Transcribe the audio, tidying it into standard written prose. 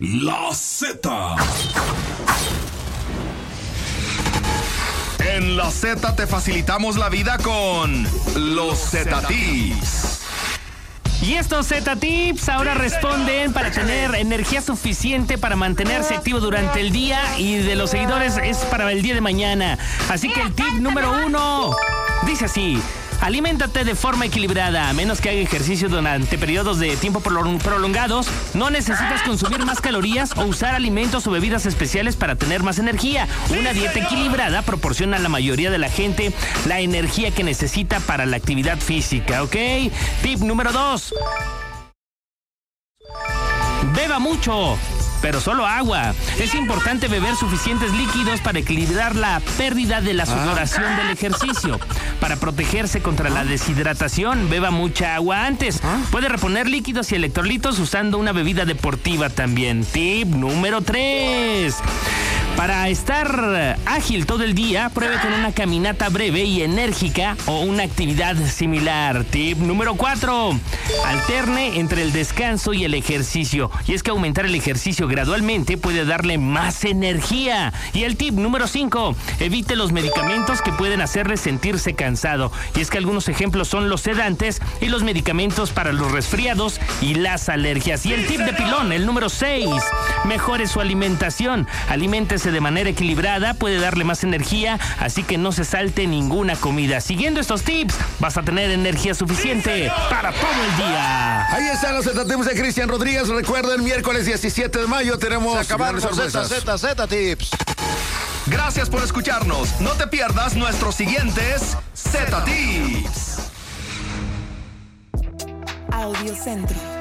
La Z. En la Z te facilitamos la vida con los Z-Tips. Y estos Z-Tips ahora responden para tener energía suficiente para mantenerse activo durante el día, y de los seguidores es para el día de mañana. Así que el tip número 1 dice así: aliméntate de forma equilibrada. A menos que haga ejercicio durante periodos de tiempo prolongados, no necesitas consumir más calorías o usar alimentos o bebidas especiales para tener más energía. Una dieta equilibrada proporciona a la mayoría de la gente la energía que necesita para la actividad física, ¿ok? Tip número 2. Beba mucho, pero solo agua. Es importante beber suficientes líquidos para equilibrar la pérdida de la sudoración del ejercicio. Para protegerse contra la deshidratación, beba mucha agua antes. Puede reponer líquidos y electrolitos usando una bebida deportiva también. Tip número 3. Para estar ágil todo el día, pruebe con una caminata breve y enérgica o una actividad similar. Tip número 4. Alterne entre el descanso y el ejercicio. Y es que aumentar el ejercicio gradualmente puede darle más energía. Y el tip número 5. Evite los medicamentos que pueden hacerle sentirse cansado. Y es que algunos ejemplos son los sedantes y los medicamentos para los resfriados y las alergias. Y el tip de pilón, el número 6. Mejore su alimentación. Aliméntese de manera equilibrada, puede darle más energía, así que no se salte ninguna comida. Siguiendo estos tips, vas a tener energía suficiente para todo el día. Ahí están los Z-Tips de Cristian Rodríguez. Recuerden, miércoles 17 de mayo tenemos sorpresas. Z-Tips. Gracias por escucharnos. No te pierdas nuestros siguientes Z-Tips. Audio Centro.